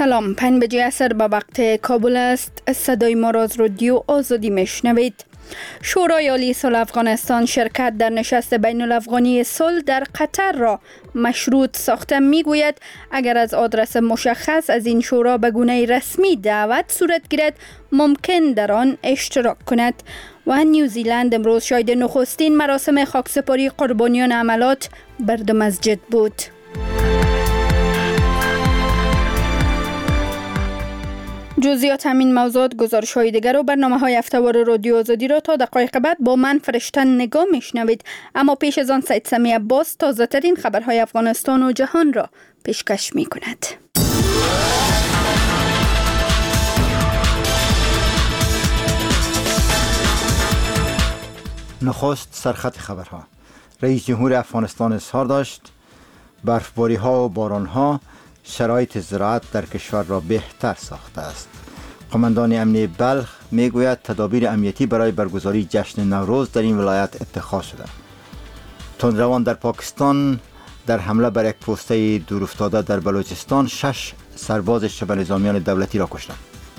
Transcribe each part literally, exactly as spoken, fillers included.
سلام، پنج بجه عصر به وقت کابل است. صدای ما را از رادیو آزادی میشنوید. شورای عالی صلح افغانستان شرکت در نشست بین الافغانی صلح در قطر را مشروط ساخته. میگوید اگر از آدرس مشخص از این شورا به گونه رسمی دعوت صورت گیرد ممکن در آن اشتراک کند. و نیوزیلند امروز شاهد نخستین مراسم خاکسپاری قربانیان عملات برد مسجد بود. جزئیات همین موضوعات، گزارش‌های دیگر و برنامه‌های هفته‌وار رادیو آزادی را تا دقایق بعد با من فرشته نگاه میشنوید. اما پیش از آن سید سمی عباس تازه ترین خبرهای افغانستان و جهان را پیشکش می‌کند. نخست سرخط خبرها. رئیس جمهور افغانستان اظهار داشت برفباری‌ها و باران‌ها شرایط زراعت در کشور را بهتر ساخته است. قماندان امنیه بلخ میگوید تدابیر امنیتی برای برگزاری جشن نوروز در این ولایت اتخاذ شده. تندروان در پاکستان در حمله بر یک پوسته دورافتاده در بلوچستان شش سرباز شبه نظامیان دولتی را کشتند.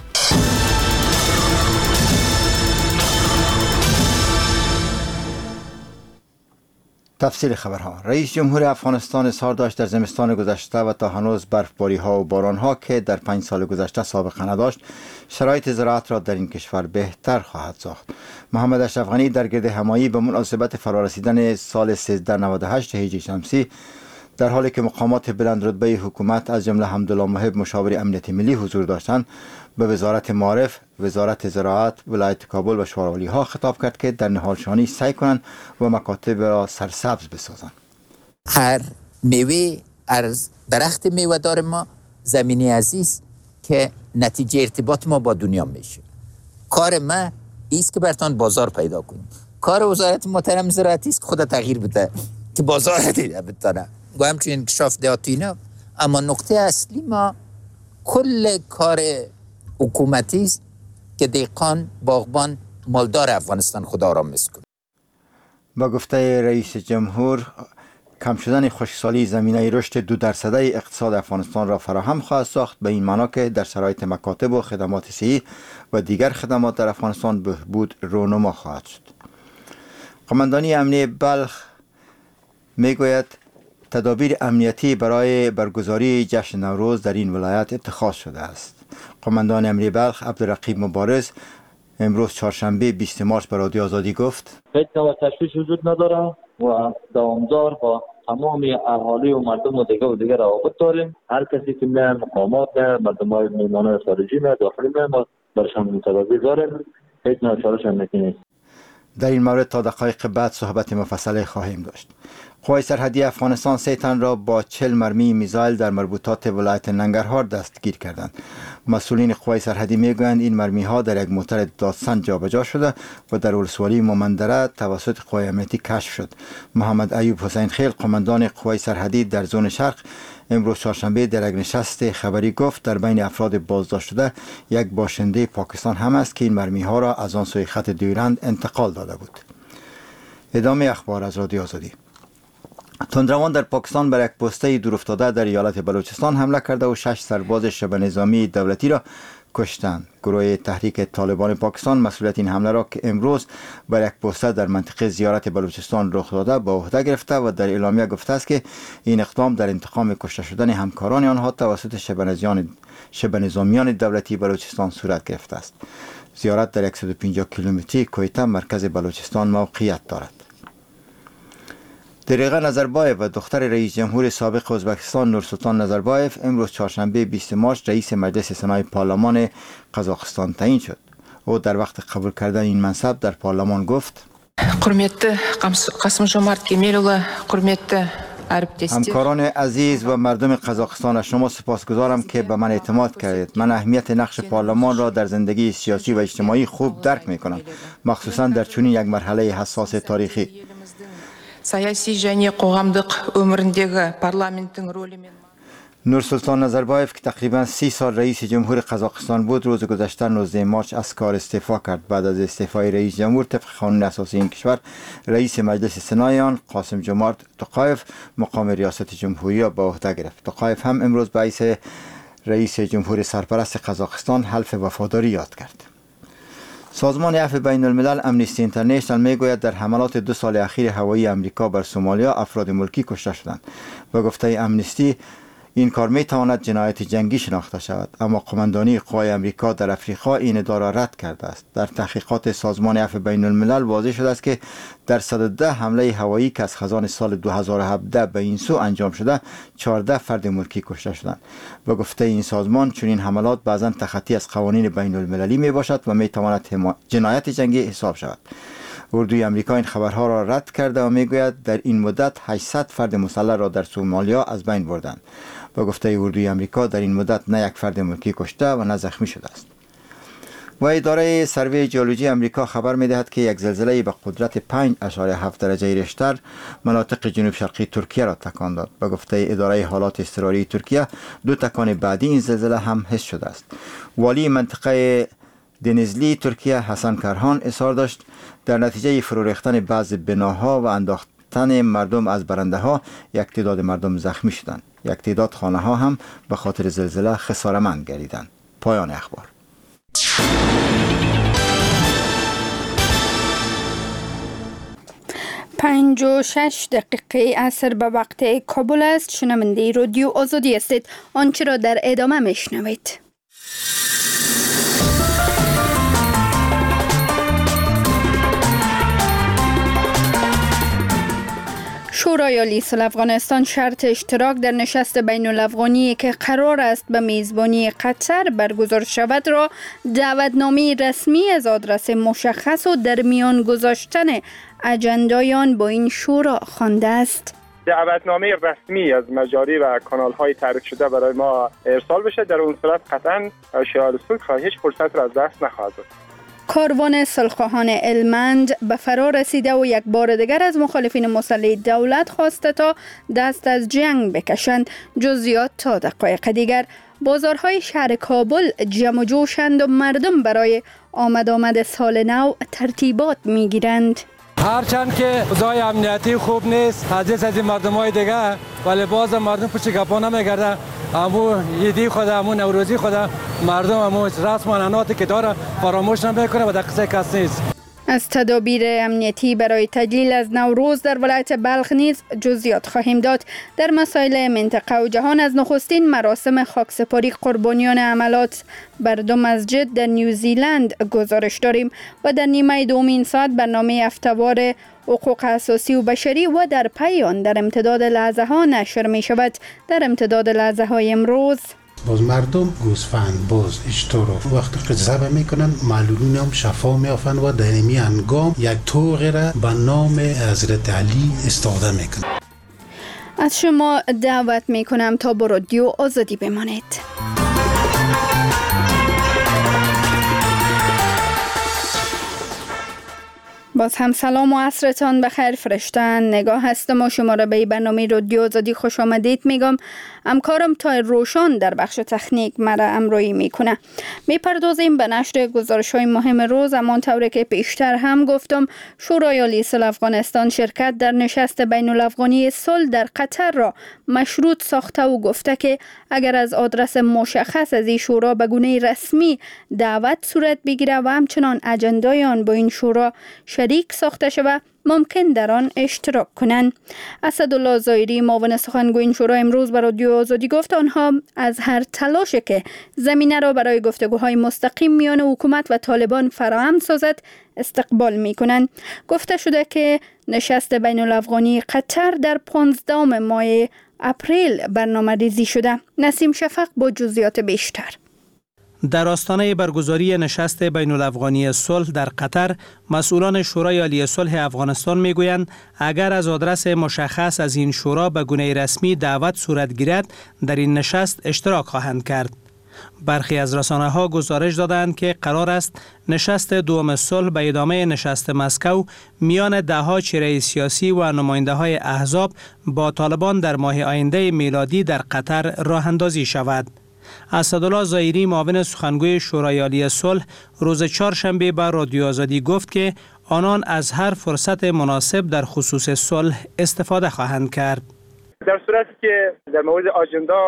تفصیل خبرها. رئیس جمهور افغانستان اظهار داشت در زمستان گذشته و تا هنوز برفباری ها و باران ها که در پنج سال گذشته سابقه نداشت شرایط زراعت را در این کشور بهتر خواهد ساخت. محمد اشرف غنی در گرد همایی به مناسبت فرارسیدن سال سیزده نود و هشت هجری شمسی در حالی که مقامات بلند رتبه حکومت از جمله حمدالله محب مشاور امنیت ملی حضور داشتند به وزارت معارف، وزارت زراعت، ولایت کابل و شوراولی ها خطاب کرد که در نهالشانی سعی کنند و مکاتب را سرسبز بسازند. هر میوه از درخت میوه دار ما زمینی عزیز که نتیجه ارتباط ما با دنیا میشه. کار ما ایست که برتان بازار پیدا کنیم. کار وزارت محترم زراعتی است که خود تغییر بده که بازار دیده بتونه. و همچنین انکشاف دهاتی نه. اما نقطه اصلی ما کل کار حکومتی است که دهقان، باغبان، مالدار افغانستان خدا را مسکن. با گفته رئیس جمهور کم شدن خشکسالی زمینه رشد دو درصده اقتصاد افغانستان را فراهم خواهد ساخت، به این معنا که در شرایط مکاتب و خدمات صحی و دیگر خدمات در افغانستان بهبود رونما خواهد شد. قماندانی امنیه بلخ میگوید تدابیر امنیتی برای برگزاری جشن نوروز در این ولایت اتخاذ شده است. قماندان امنیه بلخ عبدالرقیب مبارز امروز چهارشنبه بیست مارس به رادیو آزادی گفت هیچ نوع تشویش وجود نداره و دوامدار با تمام اهالی و مردم و دیگه و دیگه روابط داریم. هر کسی که میان مقامات میان مردمای میهمانان خارجی میان داخلی میان برشان تدابیر داریم. هیچ نوع چالش امنیتی نیست. در این مورد تا دقایق بعد صحبت مفصل خواهیم داشت. قوای سرحدی افغانستان سه تن را با چهل مرمی میزایل در مربوطات ولایت ننگرهار دستگیر کردند. مسئولین قوای سرحدی میگویند این مرمی ها در یک موتر دادسنج جابجا شده و در ولسوالی مومندره توسط قوای امنیتی کشف شد. محمد ایوب حسین خیل قماندان قوای سرحدی در زون شرق امروز چهارشنبه در یک نشست خبری گفت در بین افراد بازداشت شده یک باشنده پاکستان هم است که این مرمی ها را از آن سوی خط دیورند انتقال داده بود. ادامه اخبار از رادیو آزادی. تندروان در پاکستان بر یک پوسته دورافتاده در ایالت بلوچستان حمله کرده و شش سرباز شبه نظامی دولتی را کشتند. گروه تحریک طالبان پاکستان مسئولیت این حمله را که امروز بر یک پوسته در منطقه زیارت بلوچستان رخ داده به عهده گرفته و در اعلامیه گفته است که این اقدام در انتقام کشته شدن همکاران آنها توسط شبه نظامیان دولتی بلوچستان صورت گرفته است. زیارت در صد و پنجاه کیلومتری کویته مرکز بلوچستان موقعیت دارد. دریغه نظربایف و دختر رئیس جمهور سابق ازبکستان نورسلطان نظربایف امروز چهارشنبه بیست مارس رئیس مجلس سنای پارلمان قزاقستان تعیین شد. او در وقت قبول کردن این منصب در پارلمان گفت: Құрметті Қасым-Жомарт Кемелұлы, құрметті әріптестер. همکاران عزیز و مردم قزاقستان، از شما سپاسگزارم که به من اعتماد کردید. من اهمیت نقش پارلمان را در زندگی سیاسی و اجتماعی خوب درک می کنم، مخصوصا در چنین یک مرحله حساس تاریخی. Саяси және қоғамдық өміріндегі парламенттің рөлімен نورسلطان نظربایف که تقریبا سی سال رئیس جمهور قزاقستان بود روز گذشته نوزده مارس از کار استعفا کرد. بعد از استعفای رئیس جمهور طبق قانون اساسی این کشور رئیس مجلس سنای آن قاسم جمارت توقایف مقام ریاست جمهوری را به عهده گرفت. توقایف هم امروز به حیث رئیس جمهور سرپرست قزاقستان حلف وفاداری یاد کرد. سازمان عفو بین الملل امنیستی اینترنشنال میگوید در حملات دو سال اخیر هوایی امریکا بر سومالیا افراد ملکی کشته شدند. به گفته امنیستی این کار می تواند جنایت جنگی شناخته شود، اما قماندانی قوای امریکا در افریقا این ادعا را رد کرده است. در تحقیقات سازمان عفو بین الملل واضح شده است که در صد و ده حمله هوایی که از خزان سال دو هزار و هفده به این سو انجام شده چهارده فرد ملکی کشته شدند. به گفته این سازمان چنین حملات بعضا تخطی از قوانین بین المللی می باشد و می تواند جنایت جنگی حساب شود. اردوی امریکا این خبرها را رد کرده و میگوید در این مدت هشتصد فرد مسلح را در سومالیا از بین بردند. با گفته اردوی امریکا در این مدت نه یک فرد ملکی کشته و نه زخمی شده است. و اداره سروی جیولوژی امریکا خبر می‌دهد که یک زلزله به قدرت پنج اشاره هفت درجه ریشتر مناطق جنوب شرقی ترکیه را تکان داد. به گفته اداره حالات اضطراری ترکیه دو تکان بعدی این زلزله هم حس شده است. والی منطقه دنیزلی ترکیه حسن کرهان اظهار داشت در نتیجه فرو ریختن بعض بناها و انداختن مردم از برنده ها یک تعداد مردم زخمی شدند. یک تعداد خانه ها هم به خاطر زلزله خساره‌مند گردیدند. پایان اخبار. پنج و شش دقیقه عصر به وقت کابل است. شنونده رادیو آزادی هستید. آنچه را در ادامه میشنوید. شورای عالی صلح افغانستان شرط اشتراک در نشست بین الافغانی که قرار است به میزبانی قطر برگزار شود را دعوتنامه رسمی از آدرس مشخص و در میان گذاشتن اجندای آن با این شورا خوانده است. دعوتنامه رسمی از مجاری و کانال های تعریف شده برای ما ارسال بشه. در اون صورت قطعا شورای صلح هیچ فرصت را از دست نخواهد داد. کاروان صلح‌خواهان علمند به فرا رسیده و یک بار دیگر از مخالفین مسلح دولت خواسته تا دست از جنگ بکشند. جزئیات تا دقایق دیگر. بازارهای شهر کابل جمع و جوشند و مردم برای آمد آمد سال نو ترتیبات میگیرند. هرچند که اوضاع امنیتی خوب نیست حدیث از این مردم های دیگه، ولی باز مردم پشت گپا نمیگرده. امو یدی خود امو نوروزی خود مردم امو رسم و عنعناتی که داره فراموش نمیکنه و در قصه کس نیست. از تدابیر امنیتی برای تجلیل از نوروز در ولایت بلخ نیز جزئیات خواهیم داد. در مسائل منطقه و جهان از نخستین مراسم خاکسپاری قربانیان حملات بر دو مسجد در نیوزیلند گزارش داریم و در نیمه دومین ساعت برنامه هفته‌وار حقوق اساسی و بشری و در پی آن در امتداد لحظه ها نشر می شود. در امتداد لحظه های امروز باز مردم گوسفند باز اشترا وقتی که ذبح میکنن معلولین هم شفا میافن و در این انگام یک طوق را به نام حضرت علی استفاده میکنن. از شما دعوت میکنم تا با رادیو آزادی بمانید. باز هم سلام و عصرتان بخیر. فرشتن نگاه هستم و شما را به برنامه رادیو آزادی خوش آمدید میگم. همکارم تا روشان در بخش تکنیک مرا همراهی میکنه. میپردازیم به نشر گزارش های مهم روز. امان طوری که پیشتر هم گفتم شورای عالی صلح افغانستان شرکت در نشست بین الافغانی صلح در قطر را مشروط ساخته و گفته که اگر از آدرس مشخص از این شورا به گونه رسمی دعوت صورت بگیره و همچنان اجندای آن با این شورا شریک ساخته شود ممکن در آن اشتراک کنند. اسدالله ظاهری معاون سخنگوی این شورا امروز به رادیو آزادی گفت آنها از هر تلاشی که زمینه را برای گفتگوهای مستقیم میان حکومت و طالبان فراهم سازد استقبال میکنند. گفته شده که نشست بین الافغانی قطر در پانزدهم ماه اپریل برنامه ریزی شده. نسیم شفق با جزئیات بیشتر. در آستانه برگزاری نشست بین الافغانی صلح در قطر، مسئولان شورای عالی صلح افغانستان میگویند اگر از آدرس مشخص از این شورا به گونه رسمی دعوت صورت گیرد در این نشست اشتراک خواهند کرد. برخی از رسانه‌ها گزارش دادند که قرار است نشست دوم صلح به ادامه نشست مسکو میان ده‌ها چهره سیاسی و نماینده‌های احزاب با طالبان در ماه آینده میلادی در قطر راه اندازی شود. اسدالله ظاهری معاون سخنگوی شورای عالی صلح روز چهارشنبه به رادیو آزادی گفت که آنان از هر فرصت مناسب در خصوص صلح استفاده خواهند کرد. در صورتی که در مورد آجندا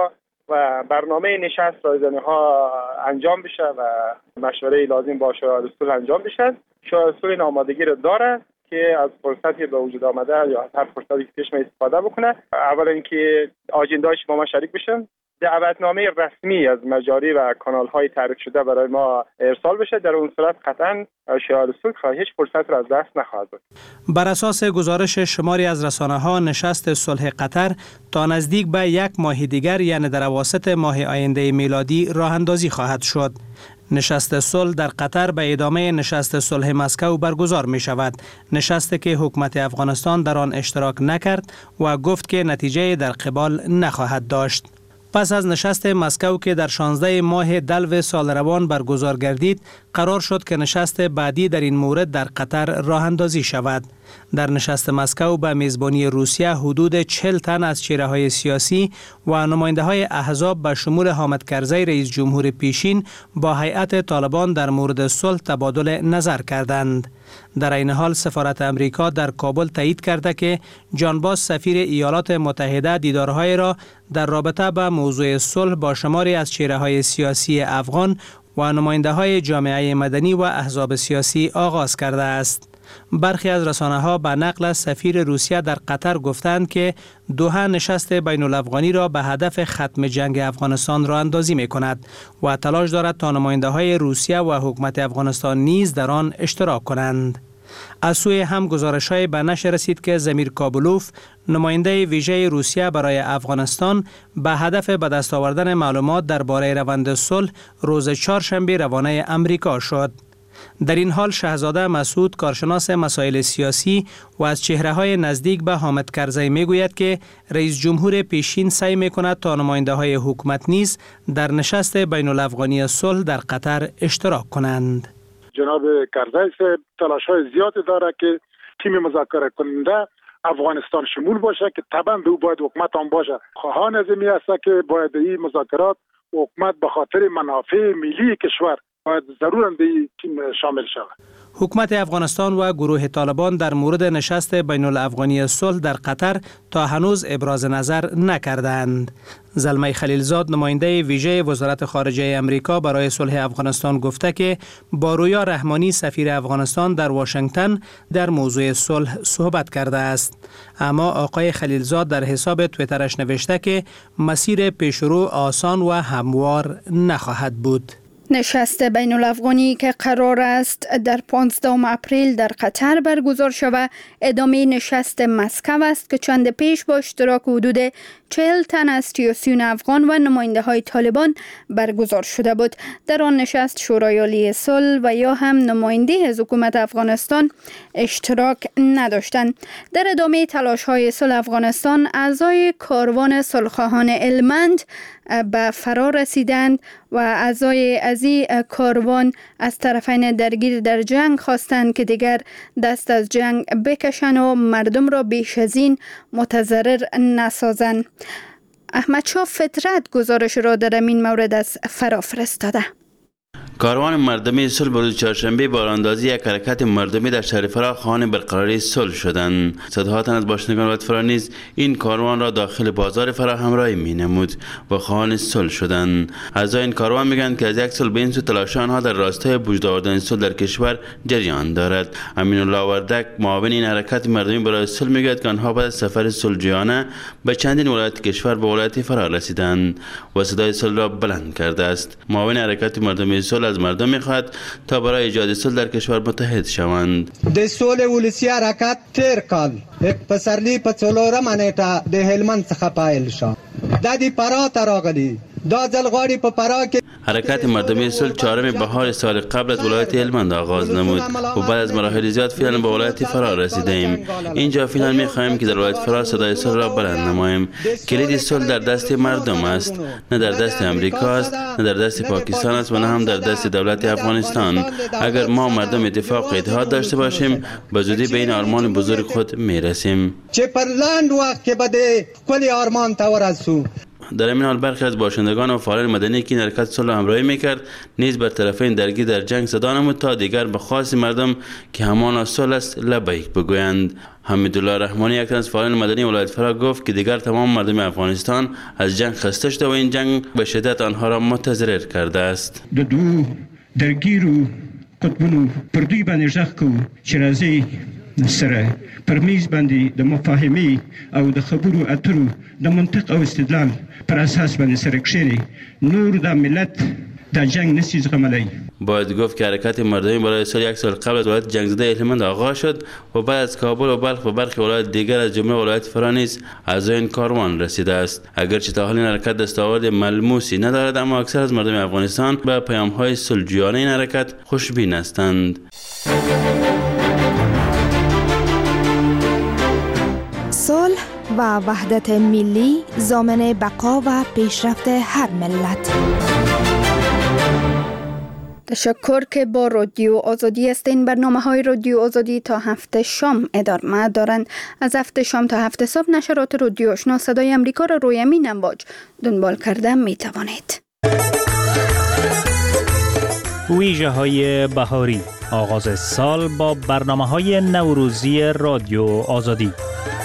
و برنامه نشست رایزنی ها انجام بشه و مشوره لازم با شورای صلح انجام بشه. شورای صلح این آمادگی رو داره که از فرصتی به وجود آمده یا از هر فرصتی که پیش می استفاده بکنه. اولا اینکه آجنده‌اش با ما شریک بشن، دعوتنامه رسمی از مجاری و کانال های تعریف شده برای ما ارسال بشه. در اون صورت قطعا شورای صلح هیچ فرصت را از دست نخواهد داد. بر اساس گزارش شماری از رسانه ها، نشست صلح قطر تا نزدیک به یک ماه دیگر یعنی در اواسط ماه آینده میلادی راه اندازی خواهد شد. نشست صلح در قطر به ادامه نشست صلح مسکو برگزار می شود. نشستی که حکومت افغانستان در آن اشتراک نکرد و گفت که نتیجه در قبال نخواهد داشت. پس از نشست مسکو که در شانزده ماه دلو سال روان برگزار گردید، قرار شد که نشست بعدی در این مورد در قطر راه اندازی شود. در نشست مسکو به میزبانی روسیه حدود چهل تن از چهره‌های سیاسی و نماینده‌های احزاب به شمول حامد کرزی رئیس جمهور پیشین با هیئت طالبان در مورد صلح تبادل نظر کردند. در این حال سفارت امریکا در کابل تایید کرده که جان باس سفیر ایالات متحده دیدارهای را در رابطه با موضوع صلح با شماری از چهره‌های سیاسی افغان و نماینده‌های جامعه مدنی و احزاب سیاسی آغاز کرده است. برخی از رسانه‌ها به نقل از سفیر روسیه در قطر گفتند که دوحه نشست بین الافغانی را به هدف ختم جنگ افغانستان را اندازی می کند و تلاش دارد تا نماینده‌های روسیه و حکومت افغانستان نیز در آن اشتراک کنند. از سوی هم گزارش‌های به نشر رسید که زمیر کابلوف، نماینده ویژه روسیه برای افغانستان، به هدف به دست آوردن معلومات درباره روند صلح روز چهارشنبه روانه امریکا شد. در این حال شهزاده مسعود، کارشناس مسائل سیاسی و از چهره‌های نزدیک به حامد کرزی میگوید که رئیس جمهور پیشین سعی میکند تا نماینده‌های حکومت نیز در نشست بین الافغانی صلح در قطر اشتراک کنند. جناب کرزی صاحب تلاش‌های زیادی داره که تیم مذاکره کننده افغانستان شمول باشه که طبعا دو باید حکومت هم باشه. خواهان از این است که باید این مذاکرات حکومت به خاطر منافع ملی کشور باید ضرورا به این تیم شامل شود. حکومت افغانستان و گروه طالبان در مورد نشست بین الافغانی صلح در قطر تا هنوز ابراز نظر نکردند. زلمه خلیلزاد، نماینده ویژه وزارت خارجه امریکا برای صلح افغانستان، گفته که با رویا رحمانی سفیر افغانستان در واشنگتن در موضوع صلح صحبت کرده است. اما آقای خلیلزاد در حساب توییترش نوشته که مسیر پیشرو آسان و هموار نخواهد بود. نشست بین الافغانی که قرار است در پانزدهم اپریل در قطر برگزار شود، ادامه نشست مسکو است که چند پیش با اشتراک حدود چهل تن از سیاسیون افغان و نماینده های طالبان برگزار شده بود. در آن نشست شورای عالی صلح و یا هم نماینده از حکومت افغانستان اشتراک نداشتند. در ادامه تلاش های صلح افغانستان، اعضای کاروان صلحخواهان هلمند به فرار رسیدند و اعضای از این کاروان از طرفین درگیر در جنگ خواستند که دیگر دست از جنگ بکشند و مردم را بیش از این متضرر نسازند. احمد شاه فطرت گزارش را در این مورد از فرا فرستاده. کاروان مردمی صلح روز چهارشنبه با راهاندازی یک حرکت مردمی در شهر فرا خواهان برقراری صلح شدند. صدها تن از باشندگان ولایت فرا نیز این کاروان را داخل بازار فرا همراهی می‌نمود و خواهان صلح شدند. اعضای این کاروان میگویند که از یک سال به این سو تلاش آنها در راستای وجود آوردن صلح در کشور جریان دارد. امین الله وردک، معاون این حرکت مردمی برای صلح، میگوید که آنها بعد از سفر صلحجویانه به چندین ولایت کشور به ولایت فرا رسیدند و صدای صلح را بلند کرده است. معاون حرکت مردمی صلح از مردم میخواد تا برای ایجاد صلح در کشور متحد شوند. د صلح ولسی حرکت تیر کال پسرلی په څلورمه نیټه د هلمند څخه پایل شو. د دې فرا ته راغلي دا ځل غواړي په فرا کې حرکت مردمی صلح چهارم بهار سال قبل از ولایت هلمند آغاز نمود و بعد از مراحل زیاد فعلا به ولایت فرا رسیدیم. اینجا فعلا میخواهیم که در ولایت فرا صدای صلح را بلند نماییم. کلید صلح در دست مردم است، نه در دست امریکا است، نه در دست پاکستان است و نه هم در دست دولت افغانستان. اگر ما مردم اتفاق و اتحاد داشته باشیم، به زودی به این آرمان بزرگ خود میرسیم. چې پر لاند وخت کې به د خپل آرمان ته ورسو. در این حال برخی از باشندگان و فعالان مدنی که این حرکت صلح همراهی میکرد نیز بر طرفین درگیر در جنگ صدا نمود تا دیگر به خواست مردم که همان صلح است لبیک بگویند. حمیدالله رحمانی یک از فعالان مدنی ولایت فرا گفت که دیگر تمام مردم افغانستان از جنگ خسته شده و این جنگ به شدت آنها را متضرر کرده است. دو درگیر و قطبونو پر دوی باندې ژغ کوو چې راځئ سره پر میز باندې د مفاهمې او د خبرو اترو د منطق او استدلال پر اساس باندې سره کښېنئ. نور د ملت در جنگ نسی زغملی. باید گفت که حرکت مردمی برای سال یک سال قبل از ولایت جنگ زده هلمند آغاز شد و بعد از کابل و بلخ و برخی ولایت دیگر از جمله ولایت فرا نیز اعضای این کاروان رسیده است. اگرچه تا حال این حرکت دستاورد ملموسی ندارد اما اکثر از مردم افغانستان به پیام‌های صلح‌جویانه این حرکت خوشبین هستند. صلح و وحدت ملی ضامن بقا و پیشرفت هر ملت. تشکر که با رادیو آزادی هستین. برنامه های رادیو آزادی تا هفته شام ادامه دارند. از هفته شام تا هفته صبح نشرات رادیو آشنا صدای امریکا را روی امین امواج دنبال کرده می توانید. ویژه های بهاری، آغاز سال با برنامه های نوروزی رادیو آزادی.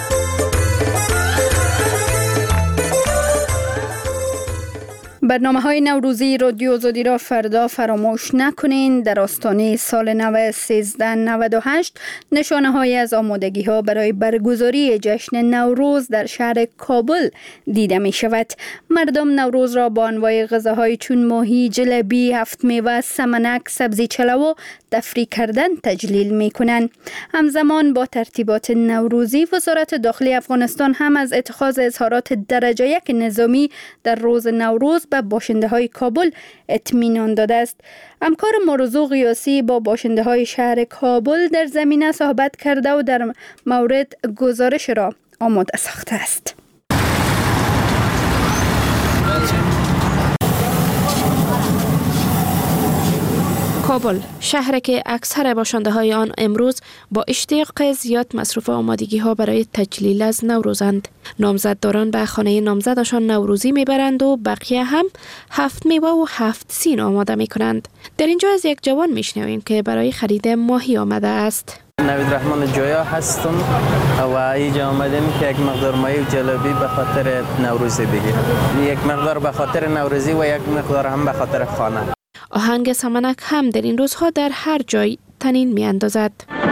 برنامه های نوروزی رادیو آزادی را فردا فراموش نکنین. در آستانه سال نو سیزده نود و هشت نشانه های از آمادگی ها برای برگزاری جشن نوروز در شهر کابل دیده می شود. مردم نوروز را با انواع غذاهای چون ماهی، جلبی، هفت میوه، سمنک، سبزی چلو و تفریح کردن تجلیل می کنند. همزمان با ترتیبات نوروزی وزارت داخلی افغانستان هم از اتخاذ اظهارات درجه یک نظامی در روز نوروز به باشنده های کابل اطمینان داده است. همکار مرزو قیاسی با باشنده های شهر کابل در زمینه صحبت کرده و در مورد گزارش را آماده ساخته است. کابل، شهری که اکثر باشنده های آن امروز با اشتیاق زیاد مصروف آمادگی ها برای تجلیل از نوروزند. نامزدداران به خانه نامزدشان نوروزی میبرند و بقیه هم هفت میوه و هفت سین آماده میکنند. در اینجا از یک جوان میشنویم که برای خرید ماهی آمده است. نوید رحمان جویا هستم و اینجا آمدیم که یک مقدار ماهی و جلبی به خاطر نوروزی بگیرم. یک مقدار به خاطر نوروزی و یک مقدار هم به خاطر خانه. آهنگ سمنک هم در این روزها در هر جای طنین می اندازد.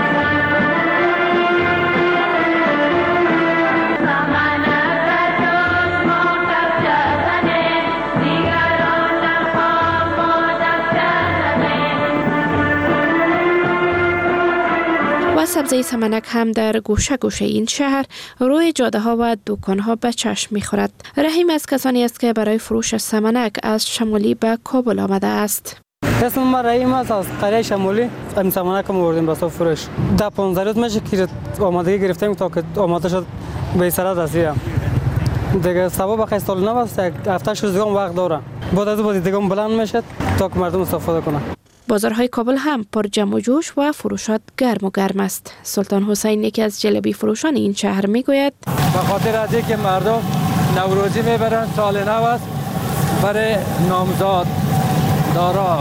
و سبزی سمنک هم در گوشه گوشه این شهر روی جاده ها و دکان ها به چشم می خورد. رحیم از کسانی است که برای فروش سمنک از شمالی به کابل آمده است. اسم ما رحیم است، از قریه شمالی. این سمنک هم آوردیم واسه فروش. ده پانزده روز میشه که آمادگی گرفتیم تا که آماده شد به سرات رسیدم. دیگه سبب بخیر سال نو است، یک هفته شش روز وقت داره. بعد از بعد دیگه بلند میشه تا که مردم استفاده کنن. بازارهای کابل هم پر جمع و جوش و فروشات گرم و گرم است. سلطان حسین یکی از جلبی فروشان این شهر میگوید به خاطر از اینکه مردم نوروزی میبرن، سال نو است، برای نامزاد دارا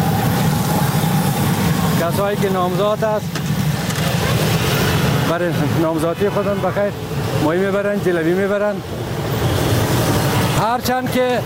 کسایی که نامزاد است برای نامزادی خودم بخیر ماهی میبرن، جلبی میبرن. هرچند که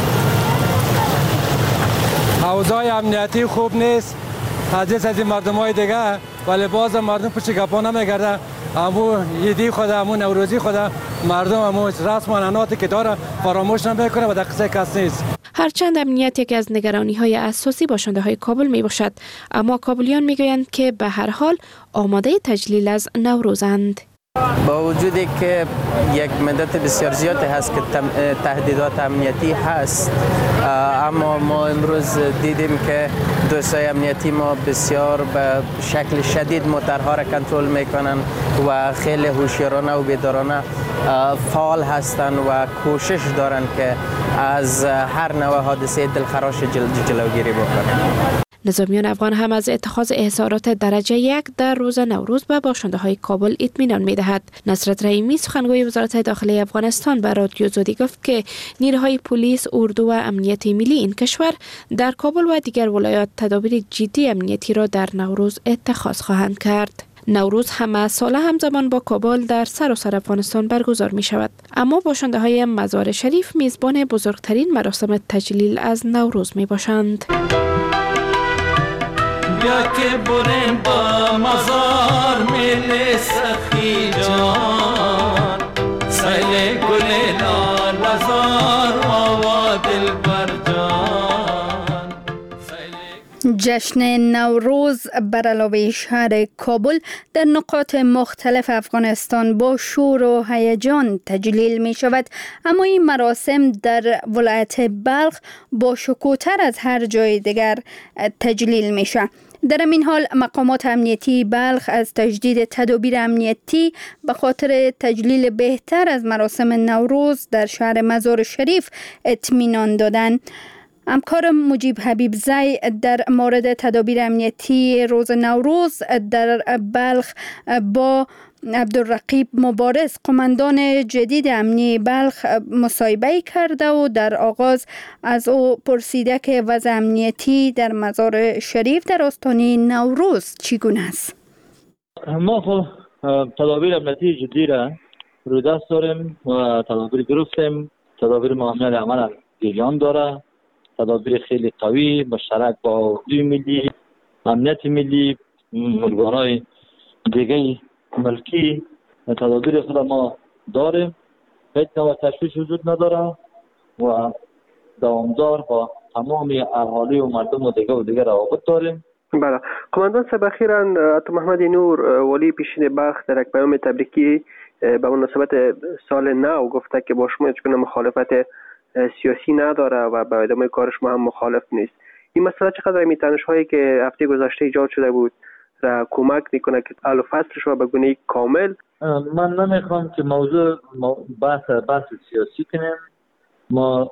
اوضاع امنیتی خوب نیست از از مردم های دیگه، ولی باز مردم پشت گپا نمیگردن. امو یدی خود امو نوروزی خود مردم امو رسم و عنعناتی که داره فراموش نمیکنه و دقیقه کس نیست. هرچند امنیت یکی از نگرانی های اساسی باشنده های کابل می باشد، اما کابلیان می گویند که به هر حال آماده تجلیل از نوروزند. با وجودی که یک مدت بسیار زیادی هست که تهدیدات امنیتی هست، اما ما امروز دیدیم که دوستای امنیتی ما بسیار به شکل شدید موترها را کنترل میکنن و خیلی هوشیارانه و بیدارانه فعال هستند و کوشش دارند که از هر نوع حادثه دلخراش جل جلوگیری بکنند. نظامیان افغان هم از اتخاذ احصارات درجه یک در روز نوروز به باشنده های کابل اطمینان می‌دهد. نصرت رحیمی سخنگوی وزارت داخلی افغانستان به رادیو آزادی گفت که نیروهای پلیس، اردو و امنیت ملی این کشور در کابل و دیگر ولایات تدابیر جدی امنیتی را در نوروز اتخاذ خواهند کرد. نوروز همه ساله همزمان با کابل در سراسر افغانستان برگزار می شود، اما باشنده های مزار شریف میزبان بزرگترین مراسم تجلیل از نوروز می باشند. بیا که بریم با مزار میل سخی جان، سیل گل لال زار آوا دل بر جان. جشن نوروز بر علاوه شهر کابل در نقاط مختلف افغانستان با شور و هیجان تجلیل می شود، اما این مراسم در ولایت بلخ با شکوه‌تر از هر جای دیگر تجلیل می شود. در این حال مقامات امنیتی بلخ از تجدید تدابیر امنیتی به خاطر تجلیل بهتر از مراسم نوروز در شهر مزار شریف اطمینان دادند. همکار مجیب حبیب زی در مورد تدابیر امنیتی روز نوروز در بلخ با عبدالرقیب مبارز قماندان جدید امنی بلخ مصاحبه کرده و در آغاز از او پرسیده که وضع امنیتی در مزار شریف در آستانه نوروز چگونه است. ما خب تدابیر امنیتی جدی را رو دست داریم و تدابیر گرفتیم. تدابیر معاملات عمل جریان داره، تدابیر خیلی قوی مشترک با اردوی ملی، امنیت ملی، ارگان‌های دیگه ملکی. تدابیر خود ما داریم، هیچ نوع تشویش وجود نداره و دوامدار با تمام اهالی و مردم و دیگه و دیگه روابط داریم. بله. قماندان صاحب اخیراً عطا محمد نور ولی پیشین بلخ در یک پیام تبریکی به مناسبت سال نو گفته که با شما هیچ گونه مخالفت سیاسی نداره و به ادامه کارش ما هم مخالف نیست. این مسئله چقدر این تنش هایی که هفته گذشته ایجاد شده بود را کمک میکنه که حل و فصلش رو به گونه کامل؟ من نمیخوام که موضوع بحث بحث سیاسی کنیم. ما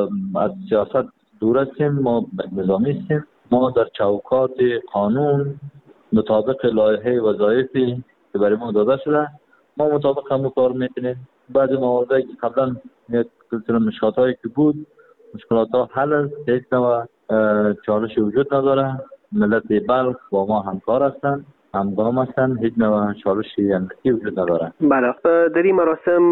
از سیاست دور هستیم، ما نظامی هستیم. ما در چوکات قانون مطابق لایحه وظایفی که برای ما داده شده ما مطابق هم کار میکنیم. بعضی مواردی که قبلا یک سلسله مشکلات هایی که بود مشکلات ها حل است، یک نوع چالش وجود نداره. ملت بلخ با ما همکار هستند، همگام هستند، هیچ نوع چالشی امنیتی وجود نداره. بله. در این مراسم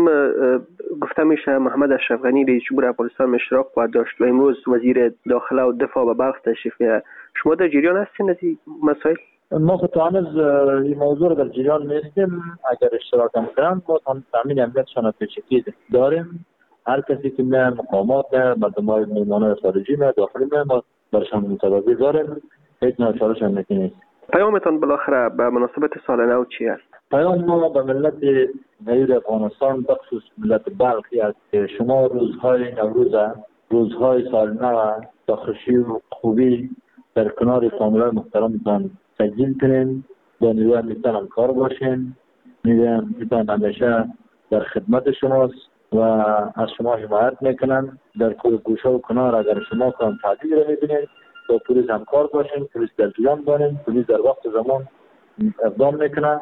گفته میشه محمد اشرف غنی رئیس جمهور افغانستان اشتراک خواهد داشت و امروز وزیر داخله و دفاع به بلخ تشریف میاره. شما در جریان هستین از این مسائل؟ ما خود هنوز این موضوع در جریان نیستیم. اگر اشتراک هم کنند ما تامین امنیتشان پیشگی داریم. هر کسی که میان مقامات نه مردمای میهمان خارجی نه داخلی نه ما برشان تدابیر داریم. هیچ نوع چالش امنیتی نیست. پیامتان بالاخره به مناسبت سال نو چی است؟ پیام ما به ملت غیر افغانستان بخصوص ملت بلخی است که شما روزهای نوروز روزهای سال نو با خوشی و خوبی در کنار فامیلای محترمتان تجلیل کنین، با نیروی امنیتی همکار باشین. نیروی امنیتی همیشه در خدمت شماست و از شما حمایت میکنن. در کل گوشه و کنار اگر شما کام تعدیل رو میبینید با پلیس همکار باشین، پلیس در جریان باشین، پلیس در وقت زمان اقدام میکنن.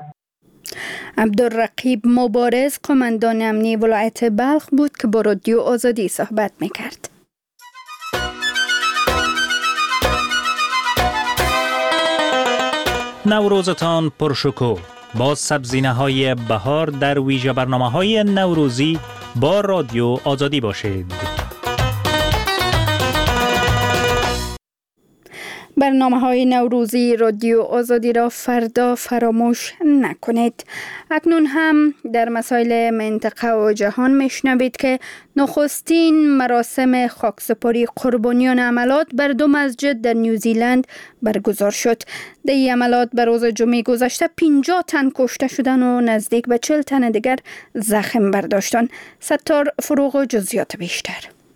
عبدالرقیب مبارز قماندان امنی ولایت بلخ بود که با رادیو آزادی صحبت میکرد. نوروزتان پرشکوه با سبزینه‌های بهار در ویژه برنامه‌های نوروزی با رادیو آزادی باشید. برنامه‌های نوروزی رادیو آزادی را فردا فراموش نکنید. اکنون هم در مسائل منطقه و جهان میشنوید که نخستین مراسم خاکسپاری قربانیان عملات بر دو مسجد در نیوزیلند برگزار شد. در این عملات به روز جمعه گذشته پنجاه تن کشته شدند و نزدیک به چهل تن دیگر زخم برداشتند. ستار فروغ و جزئیات بیشتر.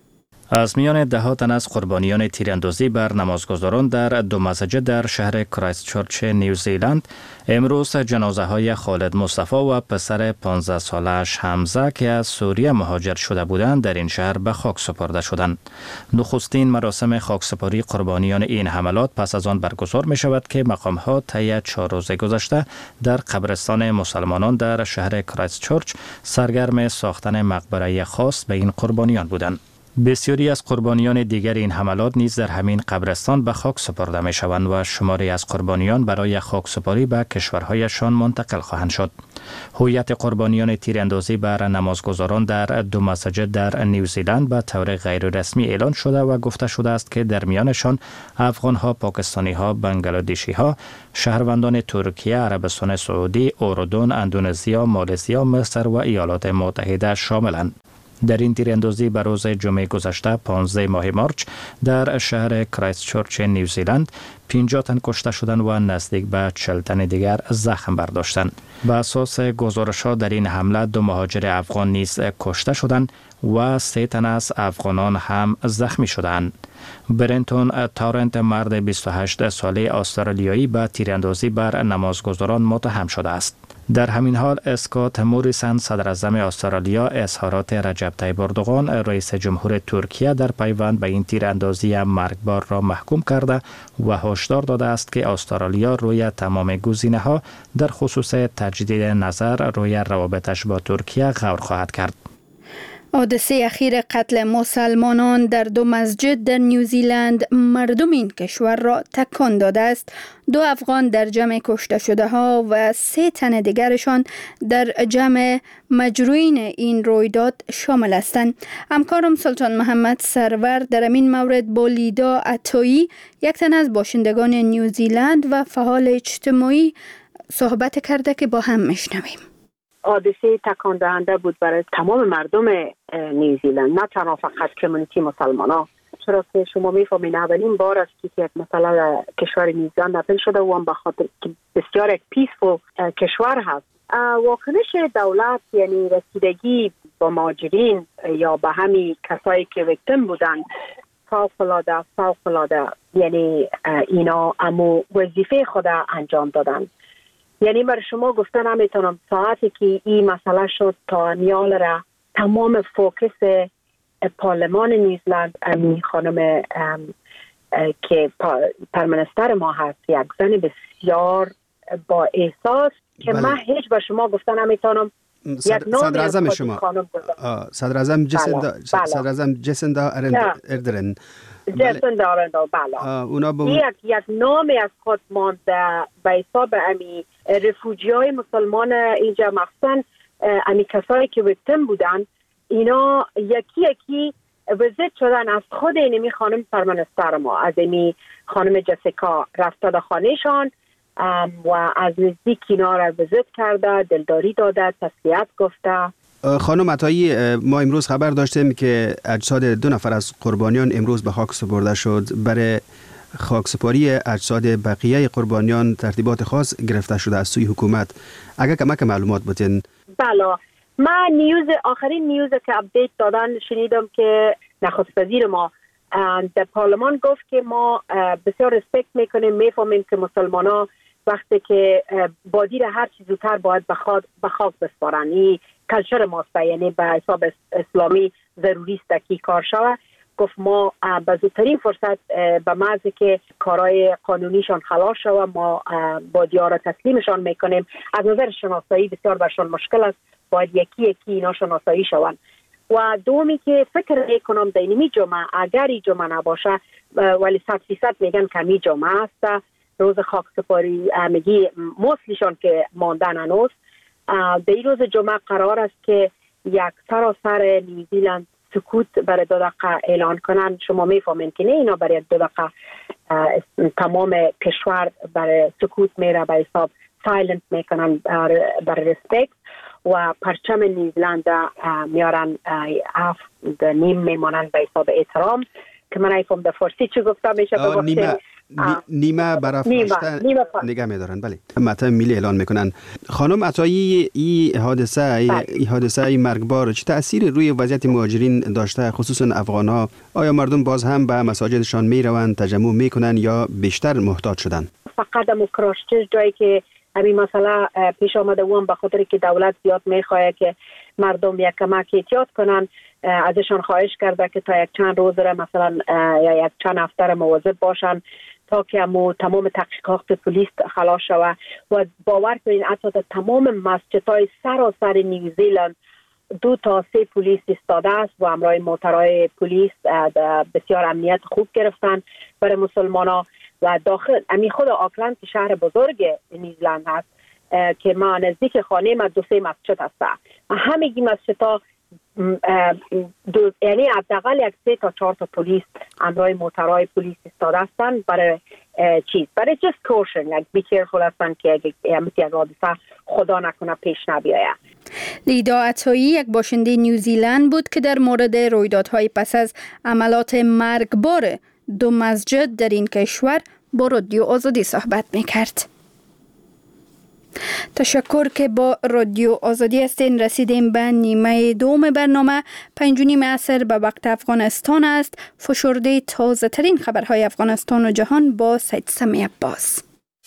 از میان ده ها تن از قربانیان تیراندازی بر نمازگزاران در دو مسجد در شهر کرایستچرچ نیوزیلند امروز جنازه های خالد مصطفی و پسر پانزده سالش حمزه که از سوریه مهاجر شده بودند در این شهر به خاک سپرده شدند. نخستین مراسم خاکسپاری قربانیان این حملات پس از آن برگزار می شود که مقام ها طی چهار روز گذشته در قبرستان مسلمانان در شهر کرایستچرچ سرگرم ساختن مقبره خاص به این قربانیان بودند. بسیاری از قربانیان دیگر این حملات نیز در همین قبرستان به خاک سپرده می شوند و شماری از قربانیان برای خاکسپاری به کشورهایشان منتقل خواهند شد. هویت قربانیان تیراندازی بر نمازگزاران در دو مساجد در نیوزیلند به طور غیر رسمی اعلان شده و گفته شده است که در میانشان افغان ها، پاکستانی ها، بنگلادشی ها، شهروندان ترکیه، عربستان سعودی، اردن، اندونزیا، مالزیا، مصر و ایالات متحده شاملند. در این تیراندازی به روز جمعه گذشته پانزده ماه مارچ در شهر کرایستچرچ نیوزیلند پنجاه تن کشته شدند و نزدیک به چهل تن دیگر زخم برداشتند. به اساس گزارش‌ها در این حمله دو مهاجر افغان نیز کشته شدند و سه تن از افغانان هم زخمی شدند. برنتون تارنت مرد بیست و هشت ساله استرالیایی به تیراندازی بر نمازگزاران متهم شده است. در همین حال اسکات موریسن صدر اعظم استرالیا اظهارات رجب طیب اردوغان رئیس جمهور ترکیه در پیوند به این تیراندازی مرگبار را محکوم کرده و هشدار داده است که استرالیا روی تمام گزینه‌ها در خصوص تجدید نظر روی روابطش با ترکیه غور خواهد کرد. حادثه اخیر قتل مسلمانان در دو مسجد در نیوزیلند مردم این کشور را تکان داده است. دو افغان در جمع کشته شده ها و سه تن دیگرشان در جمع مجروحین این رویداد شامل هستند. همکارم سلطان محمد سرور در این مورد با لیدا عطایی، یک تن از باشندگان نیوزیلند و فعال اجتماعی، صحبت کرده که با هم میشنویم. حادثه تکان دهنده بود برای تمام مردم نیوزیلند، نه تنها فقط کمیونیتی مسلمانا، چرا که شما میفهمین اولین بار است که یک مثلا کشور نیوزیلند اپل شده و هم به خاطر که بسیار یک پیسفول کشور هست. واکنش دولت یعنی رسیدگی با مهاجرین یا به همین کسایی که ویکتیم بودن فوق العاده فوق العاده، یعنی اینا امو وظیفه خود انجام دادن. یعنی برای شما گفتن نمیتونم ساعتی که این مسئله شد تا نیال را تمام فوکس پارلمان نیوزیلند امی خانم که پرمنستر ما هست، یک زن بسیار با احساس که بله. من هیچ به شما گفتن نمیتونم صدر اعظم شما صدر اعظم جسندا صدر اعظم جسندا اردرن جسندا اردرن بله اونا با یک یک نامی از خود مانده به حساب امی رفوجی های مسلمان اینجا، مخصوصا امی کسایی که ویکتیم بودن، اینا یکی یکی وزید شدن از خود اینمی خانم پرمنستر ما، از اینمی خانم جسیکا رفته در خانهشان و از نزدیک اینا را وزید کرده، دلداری داده، تسلیت گفته. خانم عطایی، ما امروز خبر داشتیم که اجساد دو نفر از قربانیان امروز به خاک سپرده شد. برای خاکسپاری اجساد بقیه قربانیان ترتیبات خاص گرفته شده از سوی حکومت. اگر کمک معلومات بودین. بله، من نیوز آخرین نیوز که اپدیت دادن شنیدم که نخست وزیر ما در پارلمان گفت که ما بسیار رسپکت میکنیم، میفهمیم که مسلمان ها وقتی که بادی را هر چیز زودتر باید به خاک بسپارن. این کلچر ماست، یعنی به حساب اسلامی ضروری است که کار شود. گفت ما به زودترین فرصت به محض که کارهای قانونیشان خلاص شود ما بادی ها را تسلیمشان میکنیم. از نظر شناسایی بسیار برشان مشکل است، باید یکی یکی اینا شناسایی شوند. و دومی که فکر میکنم در اینمی جمعه اگر این جمعه نباشه، ولی صد فیصد میگن کمی جمعه است، روز خاکسپاری میگی موسلیشان که ماندن هنوز، در این روز جمعه قرار است که یک سراسر نیوزیلند سکوت برای دو دقیقه اعلان کنن. شما میفهمین که نه اینا برای دو دقیقه تمام کشور برای سکوت میره، به حساب سایلنت میکنن برای رسپکت و پرچم نیوزیلند میارن هفت نیم میمانن به حساب احترام که من ایفهم در فارسی چی گفتم میشه بگفتیم نیمه برای فرشته نگه میدارن. بله، مطب ملی اعلان میکنن. خانم عطایی، این حادثه این حادثه این مرگبار چه تأثیر روی وضعیت مهاجرین داشته، خصوصا افغان ها؟ آیا مردم باز هم به مساجدشان میروند، تجمع میکنن یا بیشتر محتاط شدن؟ فقط در کرایستچرچ جایی که همین مسئله پیش آمده و به خاطر که دولت زیاد میخواد که مردم یک کمک احتیاط کنن، ازشان خواهش کرده که تا یک چند روز را مثلا یا یک چند هفته را مواظب باشن تا که امو تمام تحقیقات پلیس خلاص شود. و باور کنین حتی تمام مسجدهای سراسر نیوزیلند دو تا سه پلیس ایستاده است و همراه موترهای پلیس بسیار امنیت خوب گرفتن برای مسلمانان. و داخل امی خود آکلند که شهر بزرگ نیوزیلند هست که ما نزدیک خانه ما دو سه مسجد هست، همگی مسجدها دو یعنی حداقل یک سه تا چهار تا پلیس همراه موترهای پلیس ایستاده هستن برای چیز برای just caution، یک بی کیرفول هستن که اگه یک حادثه خدا نکنه پیش نبیاید. لیدا عطایی یک باشنده نیوزیلند بود که در مورد رویدادهای پس از عملات مرگبار دو مسجد در این کشور با رادیو آزادی صحبت میکرد. تشکر که با رادیو آزادی هستین. رسیدیم به نیمه دوم برنامه. پنج و نیم عصر به وقت افغانستان است. فشرده تازه ترین خبرهای افغانستان و جهان با سید سمی عباس.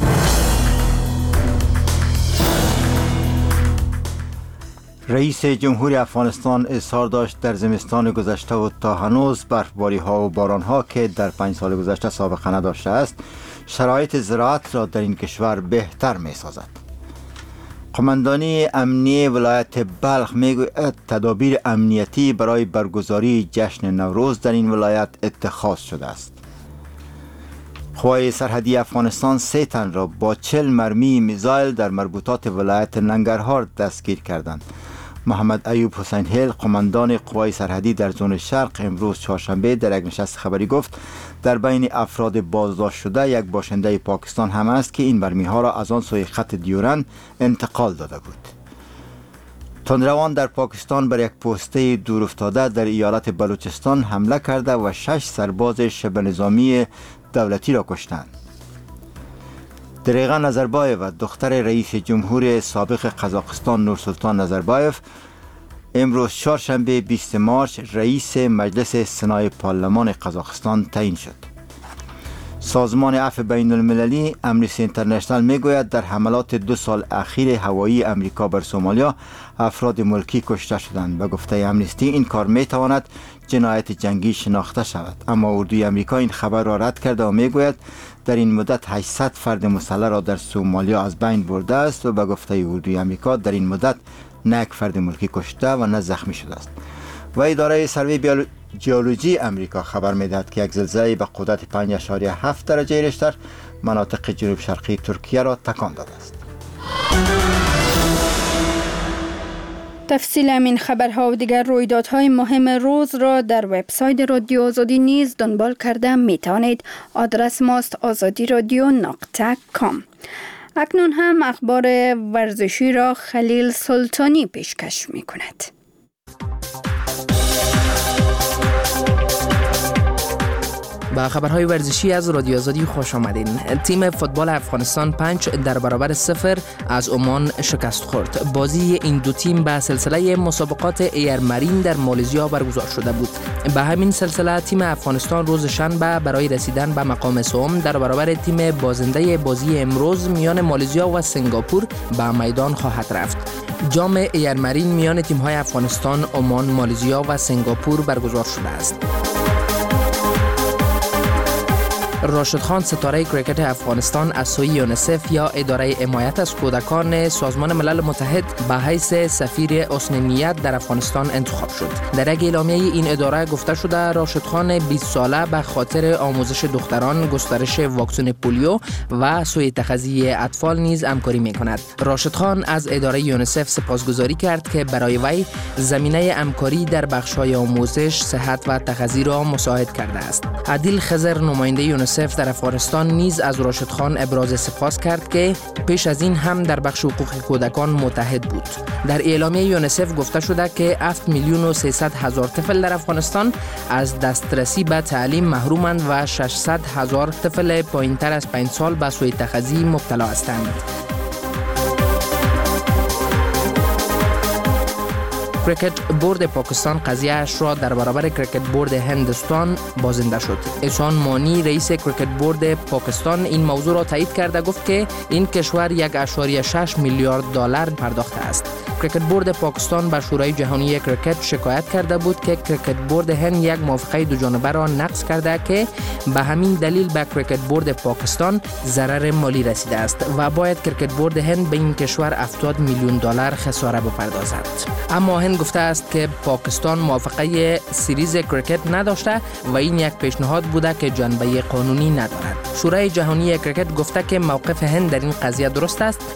رئیس جمهور افغانستان اظهار داشت در زمستان گذشته و تا هنوز برفباری ها و باران ها که در پنج سال گذشته سابقه نداشته است، شرایط زراعت را در این کشور بهتر می سازد. قماندانی امنیه ولایت بلخ می گوید تدابیر امنیتی برای برگزاری جشن نوروز در این ولایت اتخاذ شده است. قوای سرحدی افغانستان سه تن را با چل مرمی میزایل در مربوطات ولایت ننگرهار دستگیر کردند. محمد ایوب حسین هیل، قماندان قوای سرحدی در زون شرق، امروز چهارشنبه در یک نشست خبری گفت در بین افراد بازداشت شده یک باشنده پاکستان هم است که این مرمی ها را از آن سوی خط دیورن انتقال داده بود. تندروان در پاکستان بر یک پوسته دور افتاده در ایالت بلوچستان حمله کرده و شش سرباز شبه نظامی دولتی را کشتند. دریغا نظربایف و دختر رئیس جمهور سابق قزاقستان نورسلطان نظربایف امروز چهارشنبه بیست مارس رئیس مجلس سنای پارلمان قزاقستان تعیین شد. سازمان عفو بین المللی امنیستی اینترنشنال میگوید در حملات دو سال اخیر هوایی امریکا بر سومالیا افراد ملکی کشته شدند. به گفته امنیستی این کار میتواند جنایت جنگی شناخته شود، اما اردوی امریکا این خبر را رد کرده و میگوید در این مدت هشتصد فرد مسلح را در سومالیا از بین برده است و به گفته اردوی امریکا در این مدت نه یک فرد ملکی کشته و نه زخمی شده است. و اداره سروی بیولوژی جیولوژی امریکا خبر میدهد که یک زلزله به قدرت پنج اشاریه هفت درجه ریشتر مناطق جنوب شرقی ترکیه را تکان داده است. تفصیل همین خبرها و دیگر رویدادهای مهم روز را در وبسایت رادیو آزادی نیز دنبال کرده می توانید. آدرس ماست آزادی رادیو نقطه کام. اکنون هم اخبار ورزشی را خلیل سلطانی پیشکش می کند. با خبرهای ورزشی از رادیو آزادی خوش آمدین. تیم فوتبال افغانستان پنج در برابر صفر از عمان شکست خورد. بازی این دو تیم به سلسله مسابقات ایر مارین در مالزیا برگزار شده بود. به همین سلسله تیم افغانستان روز شنبه برای رسیدن به مقام سوم در برابر تیم بازنده بازی امروز میان مالزیا و سنگاپور به میدان خواهد رفت. جام ایر مارین میان تیم‌های افغانستان، عمان، مالزیا و سنگاپور برگزار شده است. راشد خان ستاره کرکت افغانستان از سوی یونیسف یا اداره حمایت از کودکان سازمان ملل متحد به حیث سفیر اسنمیت در افغانستان انتخاب شد. در یک اعلامیه این اداره گفته شده راشد خان بیست ساله به خاطر آموزش دختران، گسترش واکسن پولیو و سوء تغذیه اطفال نیز همکاری می‌کند. راشد خان از اداره یونیسف سپاسگزاری کرد که برای وی زمینه همکاری در بخش‌های آموزش، صحت و تغذیه را مساعد کرده است. عادل خضر نماینده یونیسف یونیسف در افغانستان نیز از راشد خان ابراز سپاس کرد که پیش از این هم در بخش حقوق کودکان متحد بود. در اعلامیه یونیسف گفته شده که هفت میلیون و سیصد هزار طفل در افغانستان از دسترسی به تعلیم محرومند و ششصد هزار طفل پایینتر از پنج سال به سوء تغذیه مبتلا هستند. کرکت بورد پاکستان قضیه‌اش را در برابر کرکت بورد هندوستان بازنده شد. احسان مانی رئیس کرکت بورد پاکستان این موضوع را تایید کرده گفت که این کشور یک ممیز شش میلیارد دلار پرداخته است. کرکت بورد پاکستان به شورای جهانی کرکت شکایت کرده بود که کرکت بورد هند یک موافقه دو جانبه را نقض کرده که به همین دلیل به کرکت بورد پاکستان ضرر مالی رسیده است و باید کرکت بورد هند به این کشور هفتاد میلیون دلار خساره بپردازد. اما هند گفته است که پاکستان موافقه سریز کرکت نداشته و این یک پیشنهاد بوده که جنبه قانونی ندارد. شورای جهانی کرکت گفته که موقف هند در این قضیه درست است